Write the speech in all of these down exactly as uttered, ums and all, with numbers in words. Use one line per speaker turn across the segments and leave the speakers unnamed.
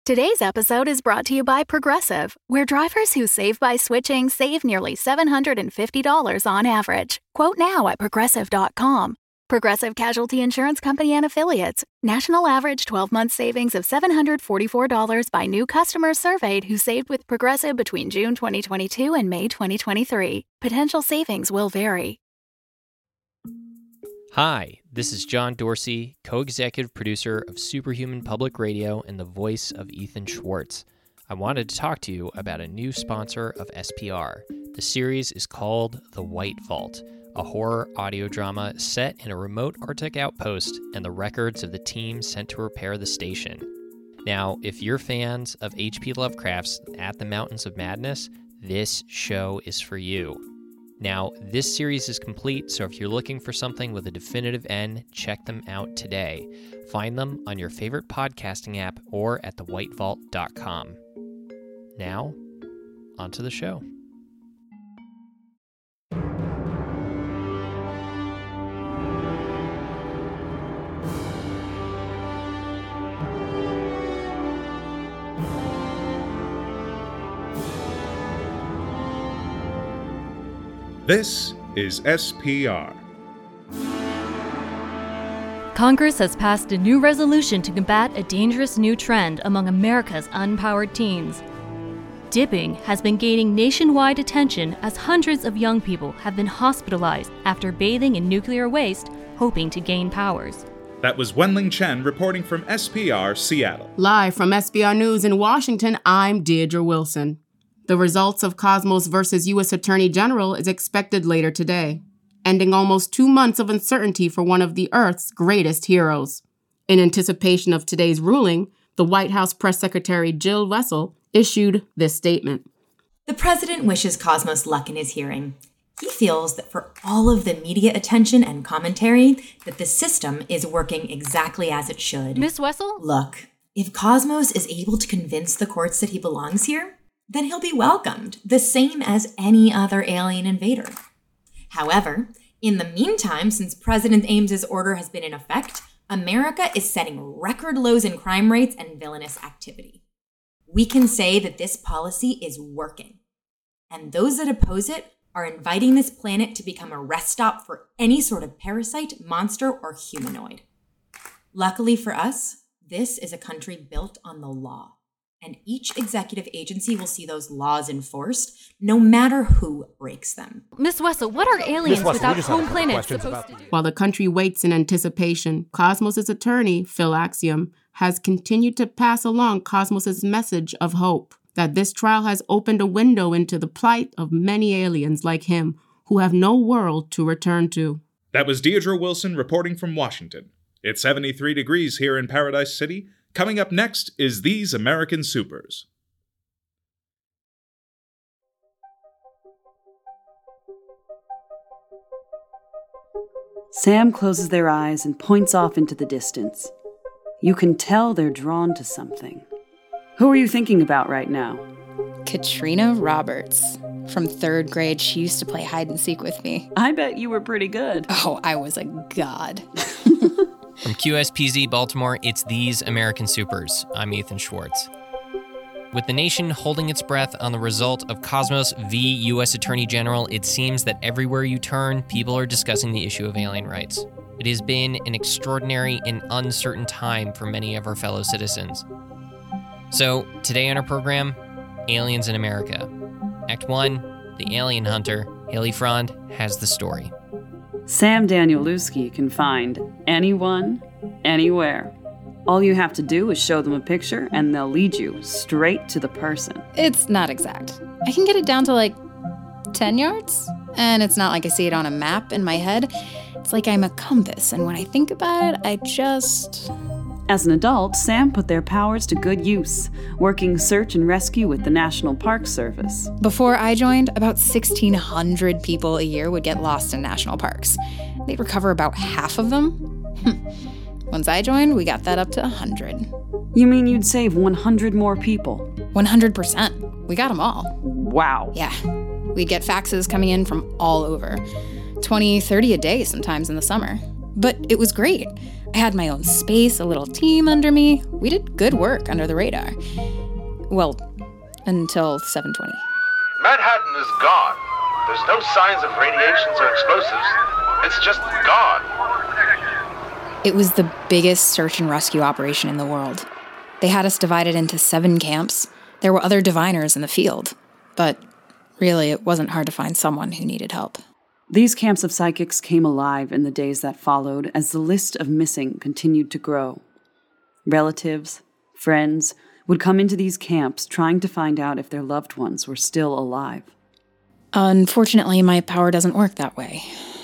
Today's episode is brought to you by Progressive, where drivers who save by switching save nearly seven hundred fifty dollars on average. Quote now at progressive dot com. Progressive Casualty Insurance Company and Affiliates. National average twelve-month savings of seven hundred forty-four dollars by new customers surveyed who saved with Progressive between June twenty twenty-two and May twenty twenty-three. Potential savings will vary.
Hi, this is John Dorsey, co-executive producer of Superhuman Public Radio and the voice of Ethan Schwartz. I wanted to talk to you about a new sponsor of S P R. The series is called The White Vault, a horror audio drama set in a remote Arctic outpost and the records of the team sent to repair the station. Now, if you're fans of H P Lovecraft's At the Mountains of Madness, this show is for you. Now, this series is complete, so if you're looking for something with a definitive end, check them out today. Find them on your favorite podcasting app or at the white vault dot com. Now, onto the show.
This is S P R.
Congress has passed a new resolution to combat a dangerous new trend among America's unpowered teens. Dipping has been gaining nationwide attention as hundreds of young people have been hospitalized after bathing in nuclear waste, hoping to gain powers.
That was Wenling Chen reporting from S P R Seattle.
Live from S P R News in Washington, I'm Deirdre Wilson. The results of Cosmos versus U S Attorney General is expected later today, ending almost two months of uncertainty for one of the Earth's greatest heroes. In anticipation of today's ruling, the White House Press Secretary Jill Wessel issued this statement.
The president wishes Cosmos luck in his hearing. He feels that for all of the media attention and commentary, that the system is working exactly as it should.
Miss Wessel?
Look, if Cosmos is able to convince the courts that he belongs here, then he'll be welcomed, the same as any other alien invader. However, in the meantime, since President Ames's order has been in effect, America is setting record lows in crime rates and villainous activity. We can say that this policy is working, and those that oppose it are inviting this planet to become a rest stop for any sort of parasite, monster, or humanoid. Luckily for us, this is a country built on the law. And each executive agency will see those laws enforced, no matter who breaks them.
Miss Wessel, what are aliens
Wessel,
without home planets supposed to do?
While the country waits in anticipation, Cosmos' attorney, Phil Axiom, has continued to pass along Cosmos' message of hope, that this trial has opened a window into the plight of many aliens like him who have no world to return to.
That was Deirdre Wilson reporting from Washington. It's seventy-three degrees here in Paradise City. Coming up next is These American Supers.
Sam closes their eyes and points off into the distance. You can tell they're drawn to something. Who are you thinking about right now?
Katrina Roberts. From third grade, she used to play hide and seek with me.
I bet you were pretty good.
Oh, I was a god.
From Q S P Z Baltimore, it's These American Supers. I'm Ethan Schwartz. With the nation holding its breath on the result of Cosmos v. U S Attorney General, it seems that everywhere you turn, people are discussing the issue of alien rights. It has been an extraordinary and uncertain time for many of our fellow citizens. So, today on our program, Aliens in America. Act one, The Alien Hunter, Haley Frond, has the story.
Sam Danielewski can find anyone, anywhere. All you have to do is show them a picture and they'll lead you straight to the person.
It's not exact. I can get it down to like ten yards, and it's not like I see it on a map in my head. It's like I'm a compass, and when I think about it, I just...
As an adult, Sam put their powers to good use, working search and rescue with the National Park Service.
Before I joined, about sixteen hundred people a year would get lost in national parks. They'd recover about half of them. Once I joined, we got that up to one hundred.
You mean you'd save one hundred more people?
one hundred percent. We got them all.
Wow.
Yeah. We'd get faxes coming in from all over. twenty, thirty a day sometimes in the summer. But it was great. I had my own space, a little team under me. We did good work under the radar. Well, until seven twenty.
Manhattan is gone. There's no signs of radiations or explosives. It's just gone.
It was the biggest search and rescue operation in the world. They had us divided into seven camps. There were other diviners in the field. But really, it wasn't hard to find someone who needed help.
These camps of psychics came alive in the days that followed as the list of missing continued to grow. Relatives, friends, would come into these camps trying to find out if their loved ones were still alive.
Unfortunately, my power doesn't work that way.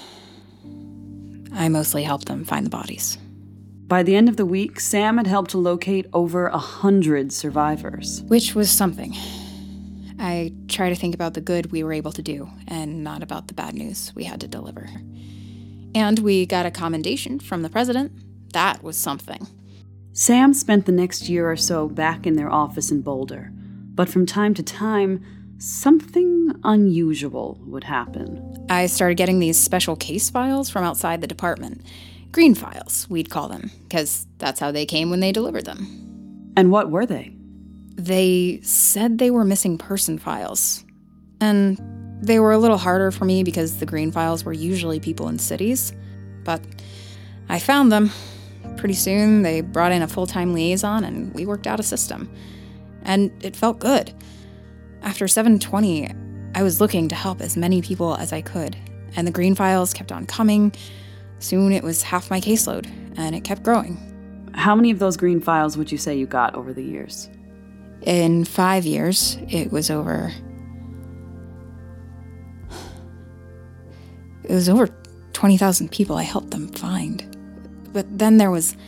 I mostly help them find the bodies.
By the end of the week, Sam had helped to locate over a hundred survivors.
Which was something. I try to think about the good we were able to do, and not about the bad news we had to deliver. And we got a commendation from the president. That was something.
Sam spent the next year or so back in their office in Boulder, but from time to time, something unusual would happen.
I started getting these special case files from outside the department. Green files, we'd call them, because that's how they came when they delivered them.
And what were they?
They said they were missing person files. And they were a little harder for me because the green files were usually people in cities. But I found them. Pretty soon, they brought in a full-time liaison, and we worked out a system. And it felt good. After seven twenty, I was looking to help as many people as I could, and the green files kept on coming. Soon it was half my caseload, and it kept growing.
How many of those green files would you say you got over the years?
In five years, it was over... It was over twenty thousand people I helped them find. But then there was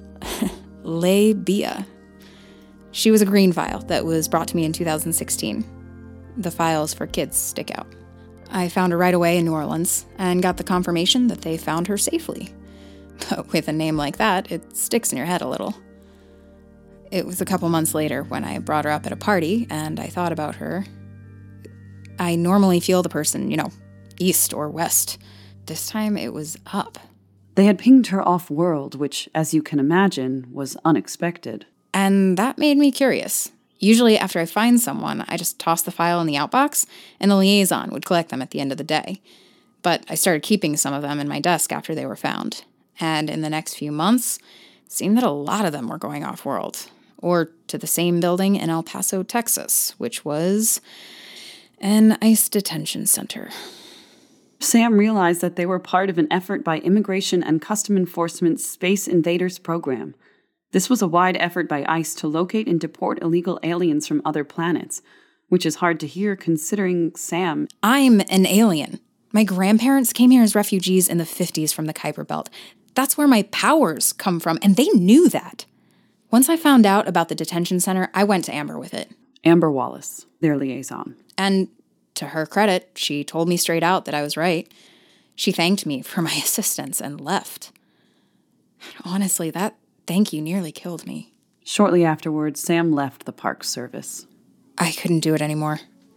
Lei Bia. She was a green file that was brought to me in two thousand sixteen. The files for kids stick out. I found her right away in New Orleans and got the confirmation that they found her safely. But with a name like that, it sticks in your head a little. It was a couple months later when I brought her up at a party and I thought about her. I normally feel the person, you know, east or west. This time it was up.
They had pinged her off-world, which, as you can imagine, was unexpected.
And that made me curious. Usually after I find someone, I just toss the file in the outbox, and the liaison would collect them at the end of the day. But I started keeping some of them in my desk after they were found. And in the next few months, it seemed that a lot of them were going off-world. Or to the same building in El Paso, Texas, which was an ICE detention center.
Sam realized that they were part of an effort by Immigration and Custom Enforcement's Space Invaders program. This was a wide effort by ICE to locate and deport illegal aliens from other planets, which is hard to hear considering Sam...
I'm an alien. My grandparents came here as refugees in the fifties from the Kuiper Belt. That's where my powers come from, and they knew that. Once I found out about the detention center, I went to Amber with it.
Amber Wallace, their liaison.
And to her credit, she told me straight out that I was right. She thanked me for my assistance and left. Honestly, that thank you nearly killed me.
Shortly afterwards, Sam left the Park Service.
I couldn't do it anymore.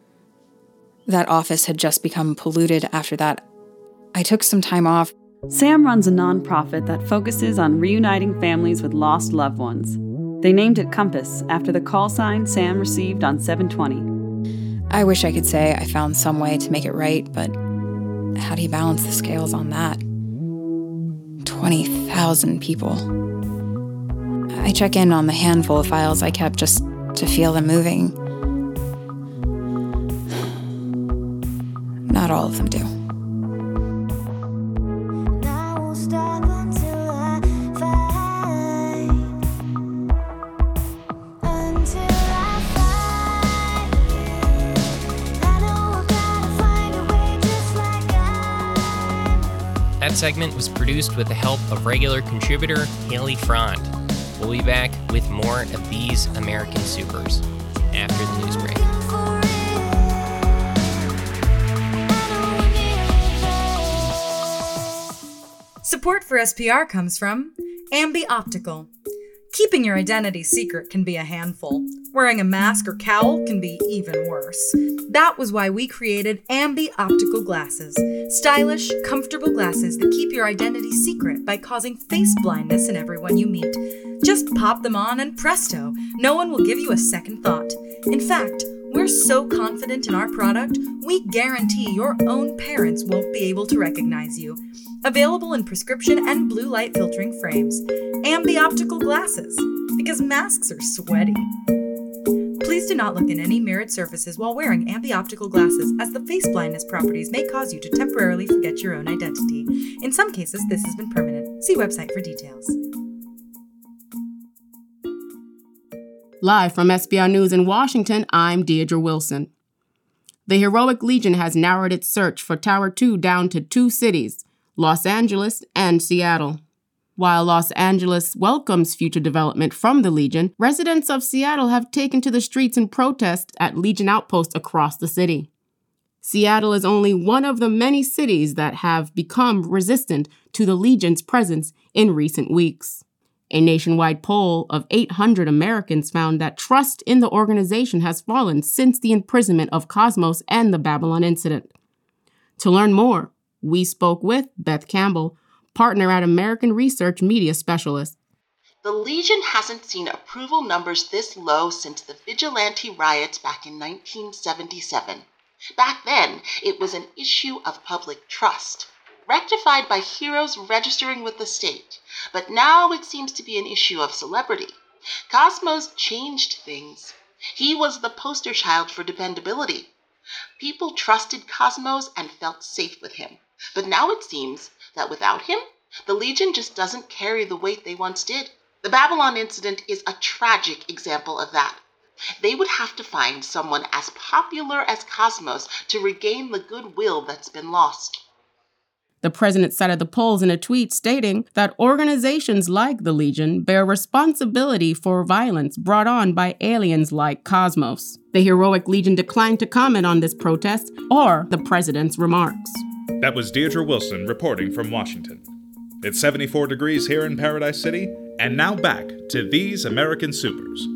That office had just become polluted after that. I took some time off.
Sam runs a nonprofit that focuses on reuniting families with lost loved ones. They named it Compass after the call sign Sam received on seven twenty.
I wish I could say I found some way to make it right, but how do you balance the scales on that? twenty thousand people. I check in on the handful of files I kept just to feel them moving. Not all of them do.
That segment was produced with the help of regular contributor Haley Frond. We'll be back with more of these American Supers after the news break.
Support for S P R comes from Ambi Optical. Keeping your identity secret can be a handful. Wearing a mask or cowl can be even worse. That was why we created Ambi Optical Glasses. Stylish, comfortable glasses that keep your identity secret by causing face blindness in everyone you meet. Just pop them on and presto, no one will give you a second thought. In fact, we're so confident in our product, we guarantee your own parents won't be able to recognize you. Available in prescription and blue light filtering frames. Ambi Optical Glasses, because masks are sweaty. Please do not look in any mirrored surfaces while wearing Ambi Optical Glasses, as the face blindness properties may cause you to temporarily forget your own identity. In some cases, this has been permanent. See website for details.
Live from S B R News in Washington, I'm Deirdre Wilson. The Heroic Legion has narrowed its search for Tower two down to two cities, Los Angeles and Seattle. While Los Angeles welcomes future development from the Legion, residents of Seattle have taken to the streets in protest at Legion outposts across the city. Seattle is only one of the many cities that have become resistant to the Legion's presence in recent weeks. A nationwide poll of eight hundred Americans found that trust in the organization has fallen since the imprisonment of Cosmos and the Babylon incident. To learn more, we spoke with Beth Campbell, partner at American Research Media Specialist.
The Legion hasn't seen approval numbers this low since the vigilante riots back in nineteen seventy-seven. Back then, it was an issue of public trust, rectified by heroes registering with the state. But now it seems to be an issue of celebrity. Cosmos changed things. He was the poster child for dependability. People trusted Cosmos and felt safe with him. But now it seems that without him, the Legion just doesn't carry the weight they once did. The Babylon incident is a tragic example of that. They would have to find someone as popular as Cosmos to regain the goodwill that's been lost.
The president cited the polls in a tweet stating that organizations like the Legion bear responsibility for violence brought on by aliens like Cosmos. The Heroic Legion declined to comment on this protest or the president's remarks.
That was Deirdre Wilson reporting from Washington. It's seventy-four degrees here in Paradise City, and now back to These American Supers.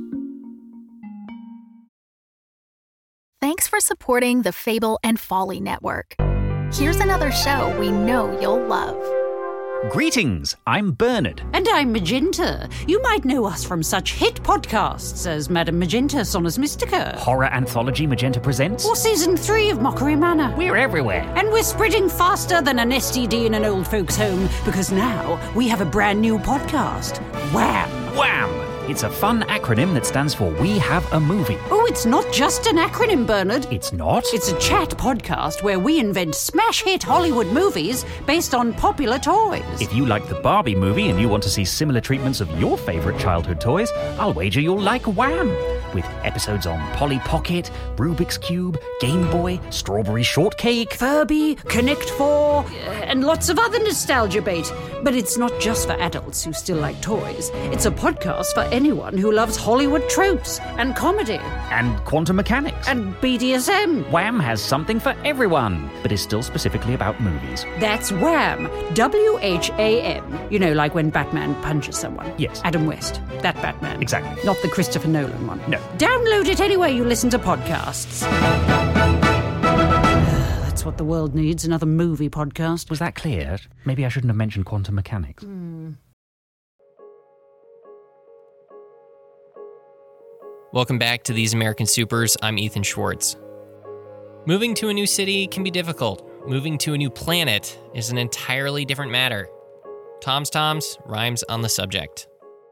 Thanks for supporting the Fable and Folly Network. Here's another show we know you'll love.
Greetings, I'm Bernard.
And I'm Magenta. You might know us from such hit podcasts as Madame Magenta Sonus Mystica,
Horror Anthology Magenta Presents,
or Season three of Mockery Manor.
We're everywhere.
And we're spreading faster than an S T D in an old folks' home, because now we have a brand new podcast, Wham!
Wham! It's a fun acronym that stands for We Have a Movie.
Oh, it's not just an acronym, Bernard.
It's not?
It's a chat podcast where we invent smash hit Hollywood movies based on popular toys.
If you like the Barbie movie and you want to see similar treatments of your favourite childhood toys, I'll wager you'll like Wham! With episodes on Polly Pocket, Rubik's Cube, Game Boy, Strawberry Shortcake,
Furby, Connect four, and lots of other nostalgia bait. But it's not just for adults who still like toys. It's a podcast for anyone who loves Hollywood tropes and comedy.
And quantum mechanics.
And B D S M.
Wham has something for everyone, but is still specifically about movies.
That's Wham! W H A M. You know, like when Batman punches someone.
Yes.
Adam West. That Batman.
Exactly.
Not the Christopher Nolan one.
No.
Download it anywhere you listen to podcasts. That's what the world needs, another movie podcast.
Was that clear? Maybe I shouldn't have mentioned quantum mechanics.
Mm.
Welcome back to These American Supers. I'm Ethan Schwartz. Moving to a new city can be difficult. Moving to a new planet is an entirely different matter. Tom's Toms rhymes on the subject.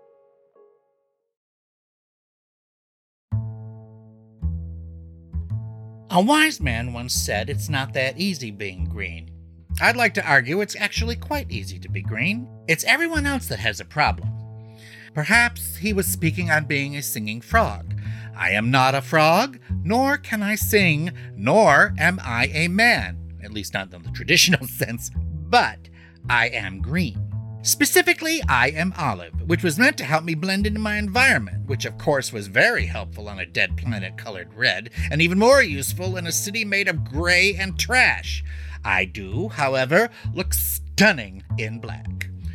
A wise man once said it's not that easy being green. I'd like to argue it's actually quite easy to be green. It's everyone else that has a problem. Perhaps he was speaking on being a singing frog. I am not a frog, nor can I sing, nor am I a man. At least not in the traditional sense, but I am green. Specifically, I am olive, which was meant to help me blend into my environment, which of course was very helpful on a dead planet colored red, and even more useful in a city made of gray and trash. I do, however, look stunning in black.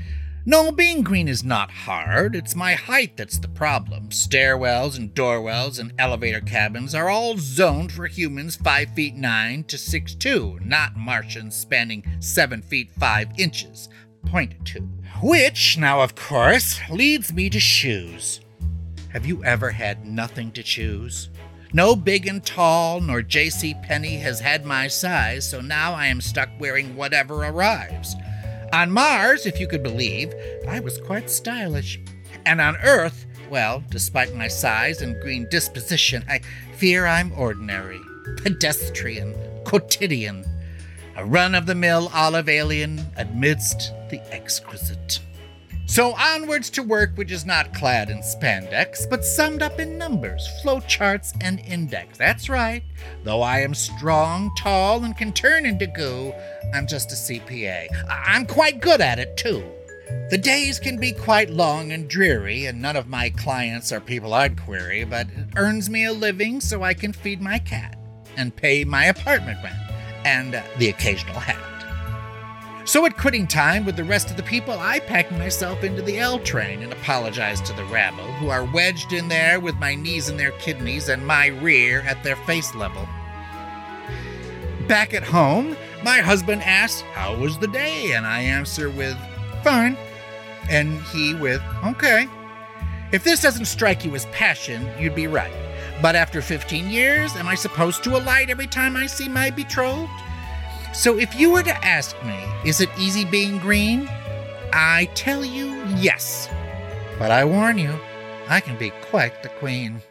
No, being green is not hard. It's my height that's the problem. Stairwells and doorwells and elevator cabins are all zoned for humans five feet nine to six two, not Martians spanning seven feet five inches. Point two. Which, now of course, leads me to shoes. Have you ever had nothing to choose? No big and tall, nor J C Penney has had my size, so now I am stuck wearing whatever arrives. On Mars, if you could believe, I was quite stylish. And on Earth, well, despite my size and green disposition, I fear I'm ordinary, pedestrian, quotidian, a run-of-the-mill olive alien amidst the exquisite. So onwards to work which is not clad in spandex, but summed up in numbers, flowcharts, and index. That's right. Though I am strong, tall, and can turn into goo, I'm just a C P A. I- I'm quite good at it, too. The days can be quite long and dreary, and none of my clients are people I'd query, but it earns me a living so I can feed my cat and pay my apartment rent and uh, the occasional hat. So at quitting time with the rest of the people, I packed myself into the L train and apologized to the rabble, who are wedged in there with my knees in their kidneys and my rear at their face level. Back at home, my husband asks, how was the day? And I answer with, fine. And he with, okay. If this doesn't strike you as passion, you'd be right. But after fifteen years, am I supposed to alight every time I see my betrothed? So if you were to ask me, is it easy being green? I tell you yes. But I warn you, I can be quite the queen.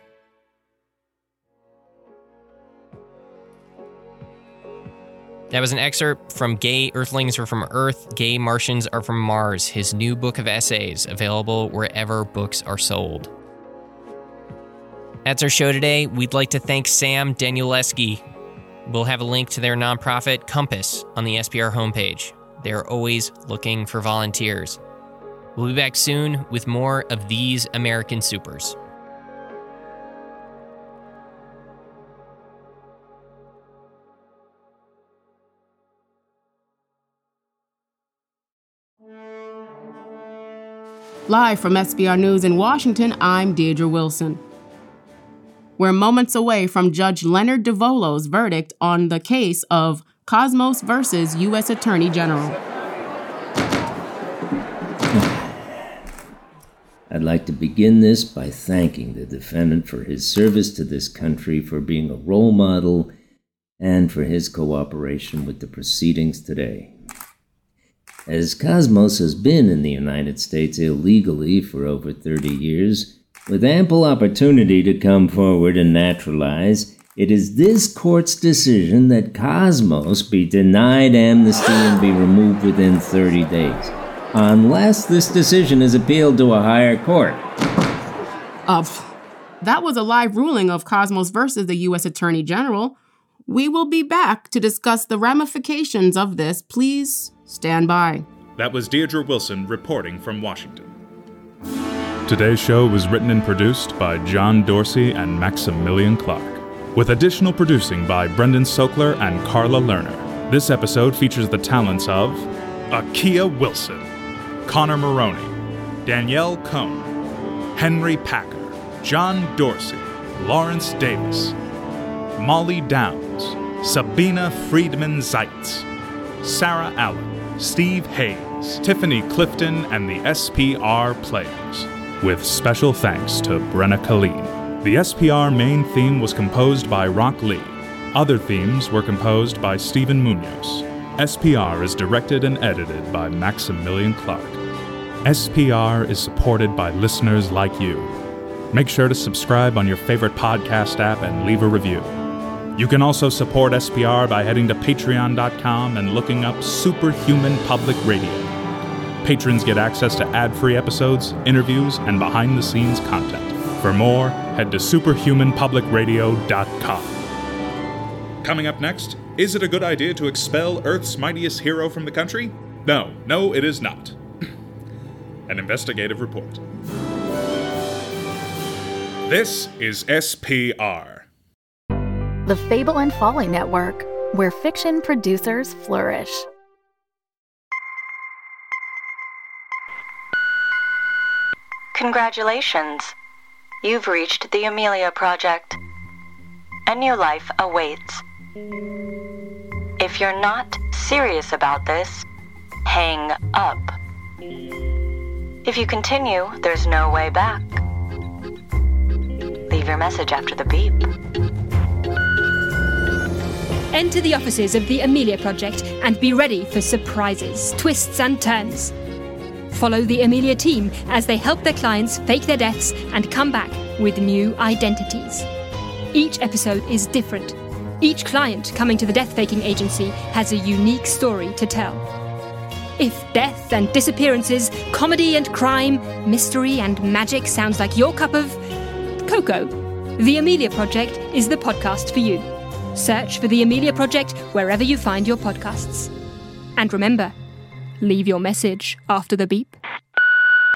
That was an excerpt from Gay Earthlings Are From Earth, Gay Martians Are From Mars, his new book of essays, available wherever books are sold. That's our show today. We'd like to thank Sam Danielewski. We'll have a link to their nonprofit, Compass, on the S P R homepage. They're always looking for volunteers. We'll be back soon with more of These American Supers.
Live from S B R News in Washington, I'm Deirdre Wilson. We're moments away from Judge Leonard DeVolo's verdict on the case of Cosmos versus U S Attorney General.
I'd like to begin this by thanking the defendant for his service to this country, for being a role model, and for his cooperation with the proceedings today. As Cosmos has been in the United States illegally for over thirty years, with ample opportunity to come forward and naturalize, it is this court's decision that Cosmos be denied amnesty and be removed within thirty days, unless this decision is appealed to a higher court.
Uh, that was a live ruling of Cosmos versus the U S Attorney General. We will be back to discuss the ramifications of this. Please stand by.
That was Deirdre Wilson reporting from Washington. Today's show was written and produced by John Dorsey and Maximilian Clark, with additional producing by Brendan Sokler and Carla Lerner. This episode features the talents of Akia Wilson, Connor Maroney, Danielle Cohn, Henry Packer, John Dorsey, Lawrence Davis, Molly Downs, Sabina Friedman Zeitz, Sarah Allen, Steve Hayes, Tiffany Clifton, and the S P R players, with special thanks to Brenna Colleen. The S P R main theme was composed by Rock Lee. Other themes were composed by Stephen Munoz. S P R is directed and edited by Maximilian Clark. S P R is supported by listeners like you. Make sure to subscribe on your favorite podcast app and leave a review. You can also support S P R by heading to patreon dot com and looking up Superhuman Public Radio. Patrons get access to ad-free episodes, interviews, and behind-the-scenes content. For more, head to superhuman public radio dot com. Coming up next, is it a good idea to expel Earth's mightiest hero from the country? No, no, it is not. An investigative report. This is S P R.
The Fable and Folly Network, where fiction producers flourish.
Congratulations. You've reached the Amelia Project. A new life awaits. If you're not serious about this, hang up. If you continue, there's no way back. Leave your message after the beep.
Enter the offices of the Amelia Project and be ready for surprises, twists and turns. Follow the Amelia team as they help their clients fake their deaths and come back with new identities. Each episode is different. Each client coming to the death-faking agency has a unique story to tell. If death and disappearances, comedy and crime, mystery and magic sounds like your cup of cocoa, The Amelia Project is the podcast for you. Search for The Amelia Project wherever you find your podcasts. And remember, leave your message after the beep.